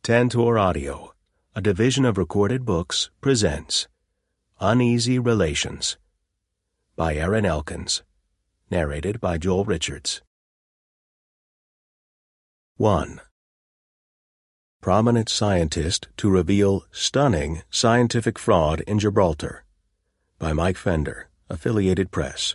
Tantor Audio, a division of Recorded Books, presents Uneasy Relations by Aaron Elkins, narrated by Joel Richards. 1. Prominent Scientist to Reveal Stunning Scientific Fraud in Gibraltar by Mike Fender, Affiliated Press.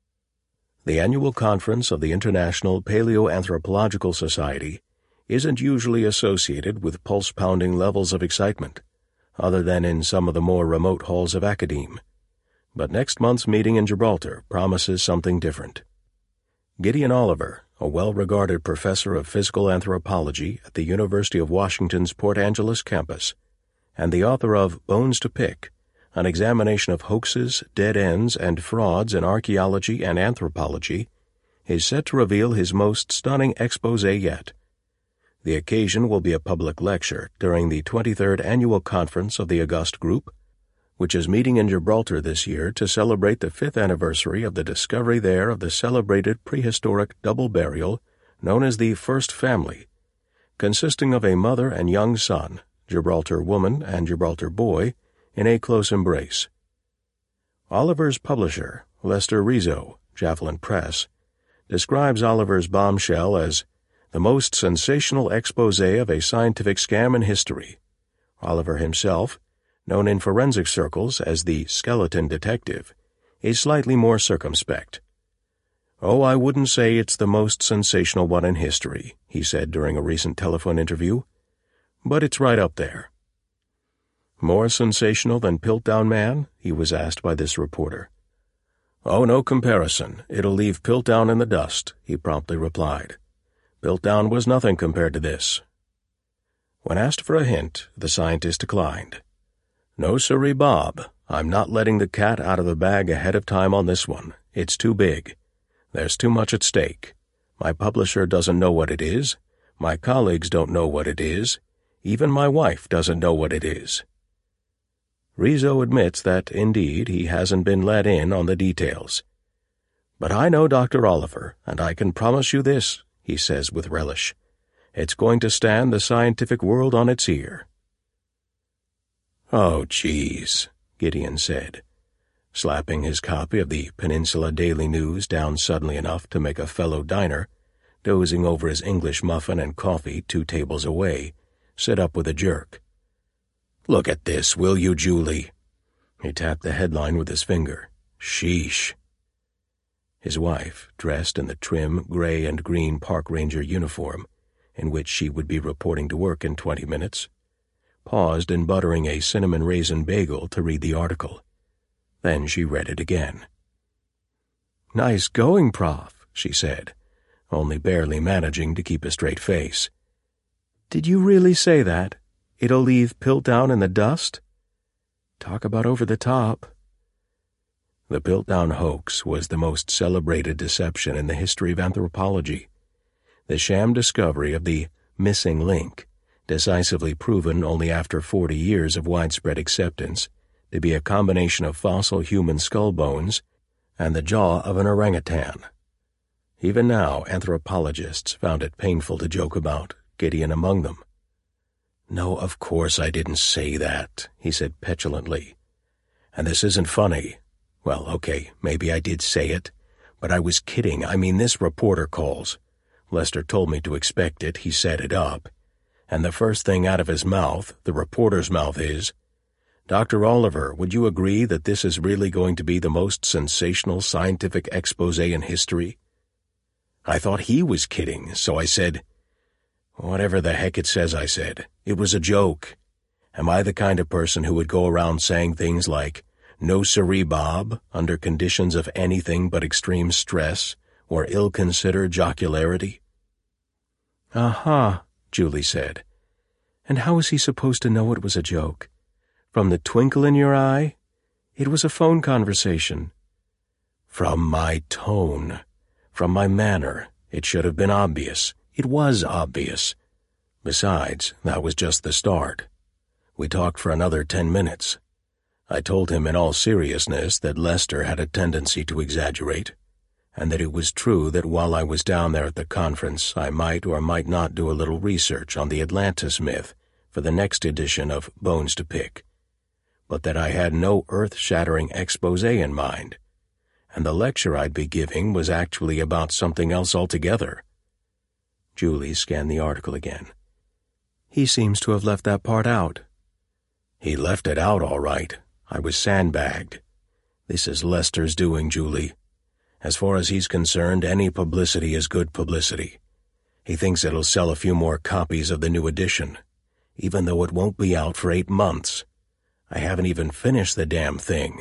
The annual conference of the International Paleoanthropological Society isn't usually associated with pulse-pounding levels of excitement, other than in some of the more remote halls of academe. But next month's meeting in Gibraltar promises something different. Gideon Oliver, a well-regarded professor of physical anthropology at the University of Washington's Port Angeles campus, and the author of Bones to Pick, an examination of hoaxes, dead ends, and frauds in archaeology and anthropology, is set to reveal his most stunning exposé yet. The occasion will be a public lecture during the 23rd Annual Conference of the August Group, which is meeting in Gibraltar this year to celebrate the 5th anniversary of the discovery there of the celebrated prehistoric double burial known as the First Family, consisting of a mother and young son, Gibraltar woman and Gibraltar boy, in a close embrace. Oliver's publisher, Lester Rizzo, Javelin Press, describes Oliver's bombshell as the most sensational exposé of a scientific scam in history. Oliver himself, known in forensic circles as the skeleton detective, is slightly more circumspect. "Oh, I wouldn't say it's the most sensational one in history," he said during a recent telephone interview, "but it's right up there." "More sensational than Piltdown Man?" he was asked by this reporter. "Oh, no comparison. It'll leave Piltdown in the dust," he promptly replied. "Piltdown was nothing compared to this." When asked for a hint, the scientist declined. "No sirree, Bob. I'm not letting the cat out of the bag ahead of time on this one. It's too big. There's too much at stake. My publisher doesn't know what it is. My colleagues don't know what it is. Even my wife doesn't know what it is." Rizzo admits that, indeed, he hasn't been let in on the details. "But I know Dr. Oliver, and I can promise you this," he says with relish. "It's going to stand the scientific world on its ear." "Oh, geez," Gideon said, slapping his copy of the Peninsula Daily News down suddenly enough to make a fellow diner, dozing over his English muffin and coffee 2 tables away, sit up with a jerk. "Look at this, will you, Julie?" He tapped the headline with his finger. "Sheesh." His wife, dressed in the trim gray and green park ranger uniform, in which she would be reporting to work in 20 minutes, paused in buttering a cinnamon raisin bagel to read the article. Then she read it again. "Nice going, Prof," she said, only barely managing to keep a straight face. "Did you really say that? It'll leave Piltdown in the dust? Talk about over the top." The Piltdown hoax was the most celebrated deception in the history of anthropology. The sham discovery of the missing link, decisively proven only after 40 years of widespread acceptance to be a combination of fossil human skull bones and the jaw of an orangutan. Even now, anthropologists found it painful to joke about, Gideon among them. "No, of course I didn't say that," he said petulantly. "And this isn't funny. Well, okay, maybe I did say it, but I was kidding. I mean, this reporter calls. Lester told me to expect it. He set it up. And the first thing out of his mouth, the reporter's mouth, is, 'Dr. Oliver, would you agree that this is really going to be the most sensational scientific exposé in history?' I thought he was kidding, so I said, 'Whatever the heck it says,' I said. 'It was a joke. Am I the kind of person who would go around saying things like, 'No sirree, Bob,' under conditions of anything but extreme stress or ill-considered jocularity?" "Uh-huh," Julie said. "And how was he supposed to know it was a joke? From the twinkle in your eye? It was a phone conversation." "From my tone. From my manner. It should have been obvious. It was obvious. Besides, that was just the start. We talked for another 10 minutes. I told him in all seriousness that Lester had a tendency to exaggerate, and that it was true that while I was down there at the conference I might or might not do a little research on the Atlantis myth for the next edition of Bones to Pick, but that I had no earth-shattering expose in mind, and the lecture I'd be giving was actually about something else altogether. Julie scanned the article again. He seems to have left that part out. He left it out, all right. I was sandbagged. This is Lester's doing, Julie. As far as he's concerned, any publicity is good publicity. He thinks it'll sell a few more copies of the new edition, even though it won't be out for 8 months. I haven't even finished the damn thing.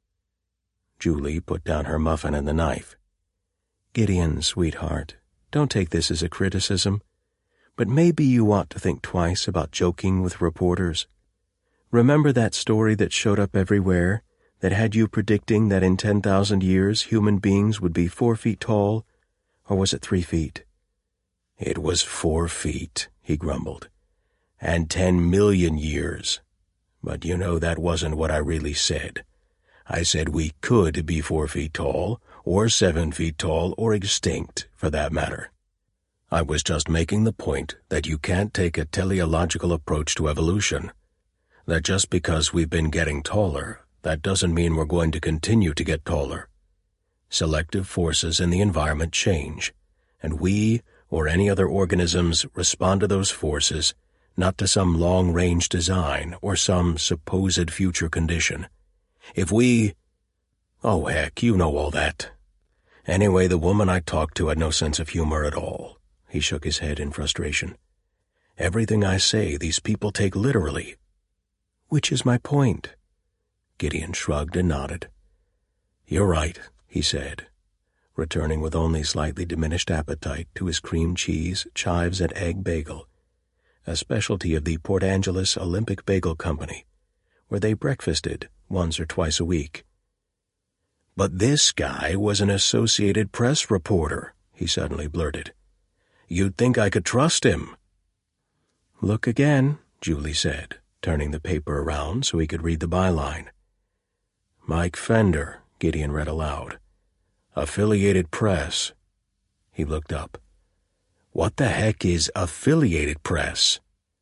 Julie put down her muffin and the knife. Gideon, sweetheart, don't take this as a criticism, but maybe you ought to think twice about joking with reporters. Remember that story that showed up everywhere that had you predicting that in 10,000 years human beings would be 4 feet tall, or was it 3 feet? It was 4 feet, he grumbled, and 10 million years. But you know that wasn't what I really said. I said we could be 4 feet tall, or 7 feet tall, or extinct, for that matter. I was just making the point that you can't take a teleological approach to evolution. That just because we've been getting taller, that doesn't mean we're going to continue to get taller. Selective forces in the environment change, and we, or any other organisms, respond to those forces, not to some long-range design or some supposed future condition. If we... Oh, heck, you know all that. Anyway, the woman I talked to had no sense of humor at all. He shook his head in frustration. Everything I say, these people take literally. Which is my point. Gideon shrugged and nodded. You're right, he said, returning with only slightly diminished appetite to his cream cheese, chives, and egg bagel, a specialty of the Port Angeles Olympic Bagel Company, where they breakfasted once or twice a week. But this guy was an Associated Press reporter, he suddenly blurted. You'd think I could trust him. Look again, Julie said, turning the paper around so he could read the byline. Mike Fender, Gideon read aloud. Affiliated Press. He looked up. What the heck is Affiliated Press?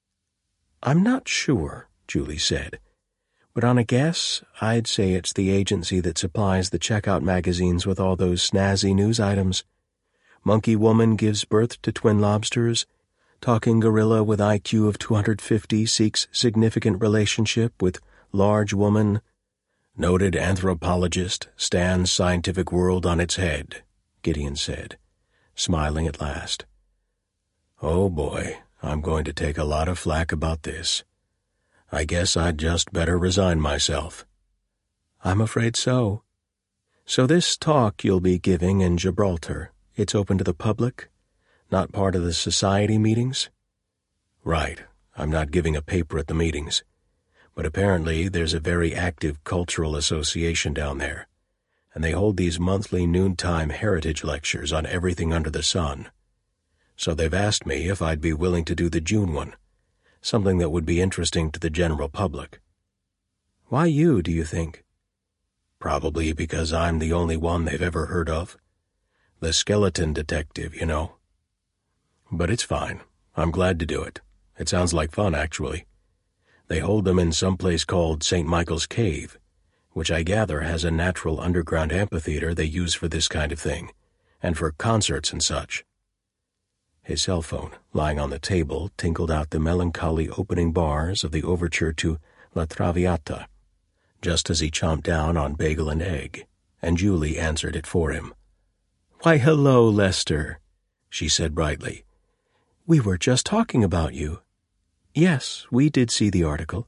I'm not sure, Julie said, but on a guess, I'd say it's the agency that supplies the checkout magazines with all those snazzy news items. Monkey woman gives birth to twin lobsters. Talking gorilla with IQ of 250 seeks significant relationship with large woman. Noted anthropologist stands scientific world on its head, Gideon said, smiling at last. Oh boy, I'm going to take a lot of flack about this. I guess I'd just better resign myself. I'm afraid so. So this talk you'll be giving in Gibraltar, it's open to the public? Not part of the society meetings? Right. I'm not giving a paper at the meetings. But apparently there's a very active cultural association down there, and they hold these monthly noontime heritage lectures on everything under the sun. So they've asked me if I'd be willing to do the June one, something that would be interesting to the general public. Why you, do you think? Probably because I'm the only one they've ever heard of. The skeleton detective, you know. But it's fine. I'm glad to do it. It sounds like fun, actually. They hold them in some place called St. Michael's Cave, which I gather has a natural underground amphitheater they use for this kind of thing, and for concerts and such. His cell phone, lying on the table, tinkled out the melancholy opening bars of the overture to La Traviata, just as he chomped down on bagel and egg, and Julie answered it for him. Why, hello, Lester, she said brightly. We were just talking about you. Yes, we did see the article.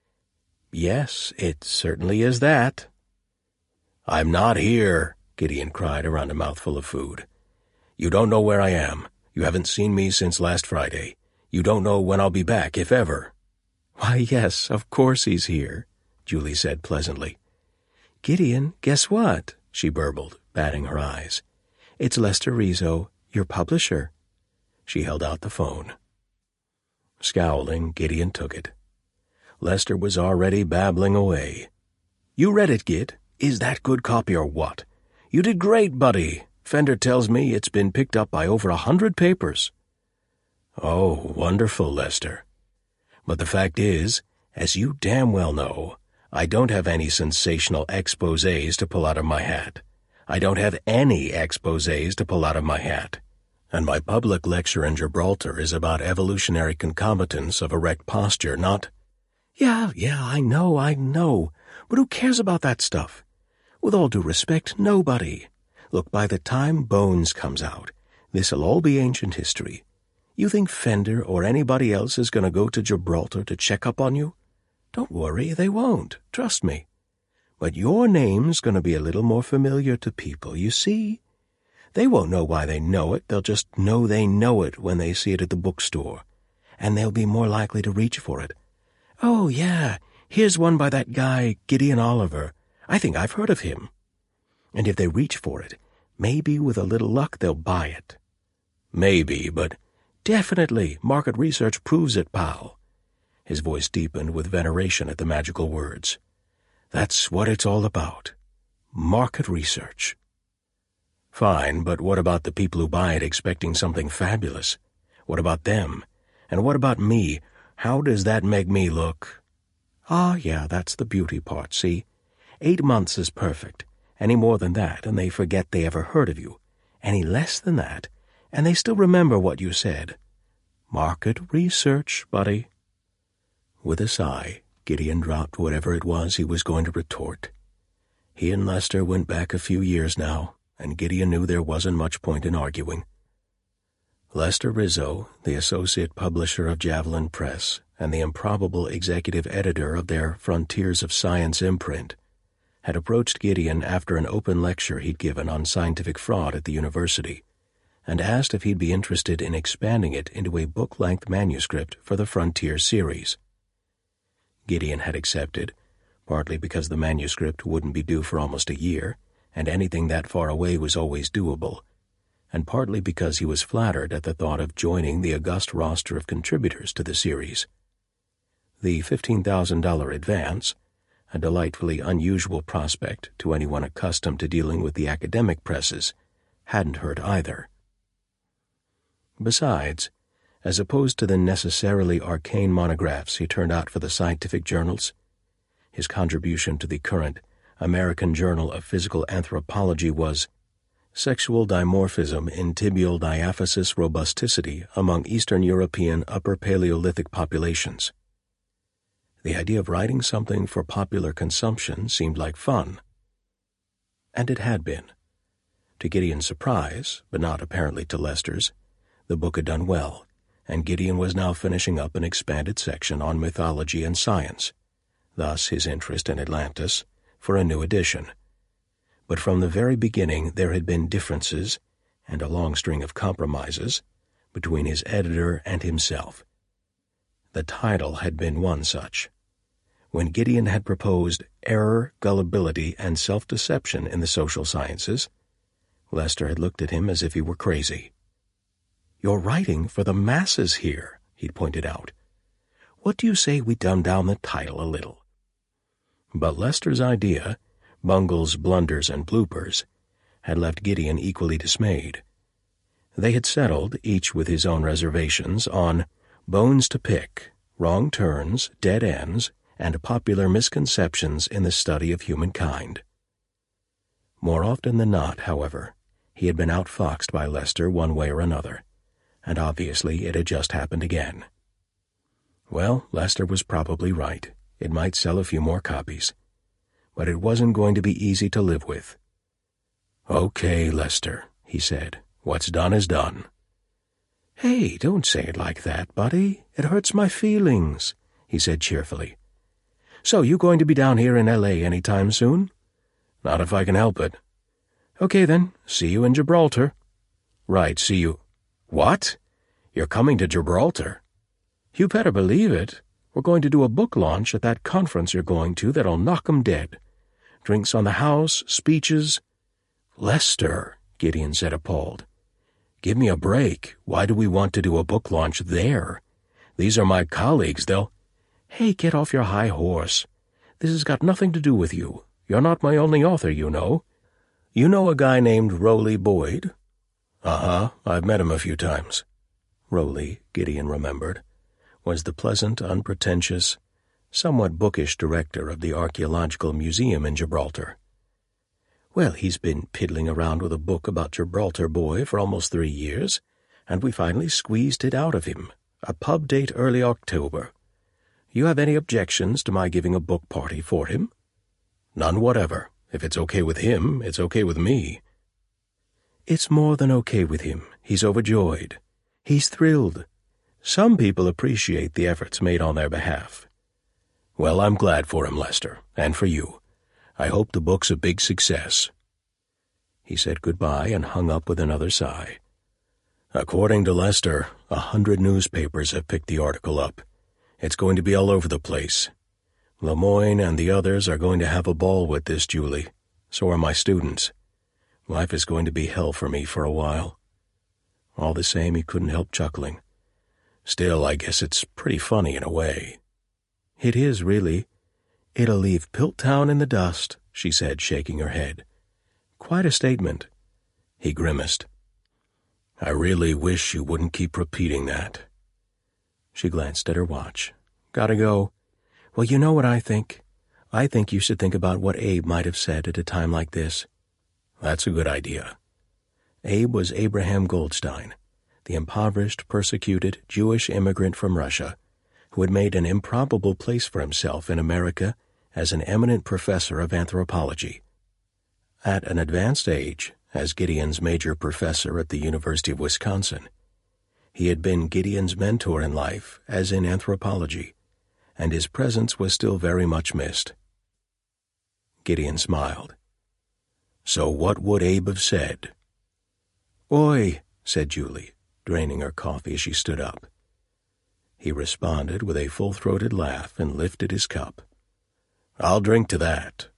Yes, it certainly is that. I'm not here, Gideon cried around a mouthful of food. You don't know where I am. You haven't seen me since last Friday. You don't know when I'll be back, if ever. Why, yes, of course he's here, Julie said pleasantly. Gideon, guess what? She burbled, batting her eyes. It's Lester Rizzo, your publisher. She held out the phone. Scowling, Gideon took it. Lester was already babbling away. You read it, Gid? Is that good copy or what? You did great, buddy. Fender tells me it's been picked up by over 100 papers. Oh, wonderful, Lester. But the fact is, as you damn well know, I don't have any sensational exposés to pull out of my hat. I don't have any exposés to pull out of my hat. And my public lecture in Gibraltar is about evolutionary concomitants of erect posture, not— Yeah, I know. But who cares about that stuff? With all due respect, nobody. Look, by the time Bones comes out, this'll all be ancient history. You think Fender or anybody else is going to go to Gibraltar to check up on you? Don't worry, they won't. Trust me. But your name's going to be a little more familiar to people, you see? They won't know why they know it. They'll just know they know it when they see it at the bookstore. And they'll be more likely to reach for it. Oh, yeah, here's one by that guy, Gideon Oliver. I think I've heard of him. And if they reach for it, maybe with a little luck they'll buy it. Maybe, but definitely, market research proves it, pal. His voice deepened with veneration at the magical words. That's what it's all about. Market research. Fine, but what about the people who buy it expecting something fabulous? What about them? And what about me? How does that make me look? Ah, yeah, that's the beauty part, see? 8 months is perfect. Any more than that, and they forget they ever heard of you. Any less than that, and they still remember what you said. Market research, buddy. With a sigh, Gideon dropped whatever it was he was going to retort. He and Lester went back a few years now, and Gideon knew there wasn't much point in arguing. Lester Rizzo, the associate publisher of Javelin Press and the improbable executive editor of their Frontiers of Science imprint, had approached Gideon after an open lecture he'd given on scientific fraud at the university, and asked if he'd be interested in expanding it into a book-length manuscript for the Frontier series. Gideon had accepted, partly because the manuscript wouldn't be due for almost a year, and anything that far away was always doable, and partly because he was flattered at the thought of joining the august roster of contributors to the series. The $15,000 advance, a delightfully unusual prospect to anyone accustomed to dealing with the academic presses, hadn't hurt either. Besides, as opposed to the necessarily arcane monographs he turned out for the scientific journals, his contribution to the current American Journal of Physical Anthropology was Sexual Dimorphism in Tibial Diaphysis Robusticity Among Eastern European Upper Paleolithic Populations. The idea of writing something for popular consumption seemed like fun. And it had been. To Gideon's surprise, but not apparently to Lester's, the book had done well, and Gideon was now finishing up an expanded section on mythology and science, thus his interest in Atlantis, for a new edition. But from the very beginning there had been differences, and a long string of compromises, between his editor and himself. The title had been one such. When Gideon had proposed Error, Gullibility, and Self-Deception in the Social Sciences, Lester had looked at him as if he were crazy. "You're writing for the masses here," he'd pointed out. "What do you say we dumb down the title a little?" But Lester's idea, Bungle's Blunders and Bloopers, had left Gideon equally dismayed. They had settled, each with his own reservations, on Bones to Pick, Wrong Turns, Dead Ends, and Popular Misconceptions in the Study of Humankind. More often than not, however, he had been outfoxed by Lester one way or another, and obviously it had just happened again. Well, Lester was probably right. It might sell a few more copies. But it wasn't going to be easy to live with. "Okay, Lester," he said. "What's done is done." "Hey, don't say it like that, buddy. It hurts my feelings," he said cheerfully. "So you going to be down here in L.A. any time soon?" "Not if I can help it." "Okay then, see you in Gibraltar." "Right, see you." "What? You're coming to Gibraltar?" "You better believe it. We're going to do a book launch at that conference you're going to that'll knock 'em dead. Drinks on the house, speeches." "Lester," Gideon said, appalled. "Give me a break. Why do we want to do a book launch there? These are my colleagues, they'll—" "Hey, get off your high horse. This has got nothing to do with you. You're not my only author, you know. You know a guy named Rowley Boyd?" "Uh-huh, I've met him a few times." Rowley, Gideon remembered, was the pleasant, unpretentious, somewhat bookish director of the Archaeological Museum in Gibraltar. Well, he's been piddling around with a book about Gibraltar Boy for almost 3 years, and we finally squeezed it out of him. A pub date early October. You have any objections to my giving a book party for him? None whatever. If it's okay with him, it's okay with me. It's more than okay with him. He's overjoyed. He's thrilled. Some people appreciate the efforts made on their behalf. Well, I'm glad for him, Lester, and for you. I hope the book's a big success. He said goodbye and hung up with another sigh. According to Lester, 100 newspapers have picked the article up. It's going to be all over the place. Lemoyne and the others are going to have a ball with this, Julie. So are my students. Life is going to be hell for me for a while. All the same, he couldn't help chuckling. Still, I guess it's pretty funny in a way. It is, really. It'll leave Pilttown in the dust, she said, shaking her head. Quite a statement. He grimaced. I really wish you wouldn't keep repeating that. She glanced at her watch. Gotta go. Well, you know what I think? I think you should think about what Abe might have said at a time like this. That's a good idea. Abe was Abraham Goldstein, the impoverished, persecuted Jewish immigrant from Russia, who had made an improbable place for himself in America as an eminent professor of anthropology. At an advanced age, as Gideon's major professor at the University of Wisconsin, he had been Gideon's mentor in life, as in anthropology, and his presence was still very much missed. Gideon smiled. So what would Abe have said? Oi, said Julie, draining her coffee as she stood up. He responded with a full-throated laugh and lifted his cup. I'll drink to that.